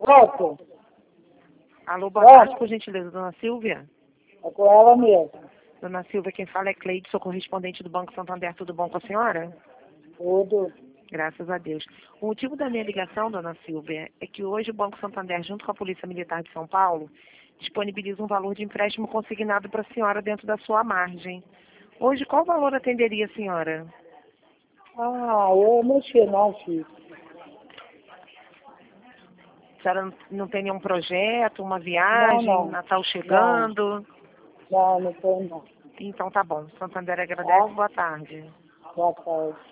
Voto. Alô, boa tarde, por gentileza, dona Silvia. É com ela mesmo. Dona Silvia, quem fala é Cleide, sou correspondente do Banco Santander. Tudo bom com a senhora? Tudo. Graças a Deus. O motivo da minha ligação, dona Silvia, é que hoje o Banco Santander, junto com a Polícia Militar de São Paulo, disponibiliza um valor de empréstimo consignado para a senhora dentro da sua margem. Hoje, qual valor atenderia a senhora? Eu mexi não, filho. A senhora não tem nenhum projeto, uma viagem, Não. Natal chegando? Não tem não. Então tá bom. Santander agradece. Tá? Boa tarde. Boa tarde.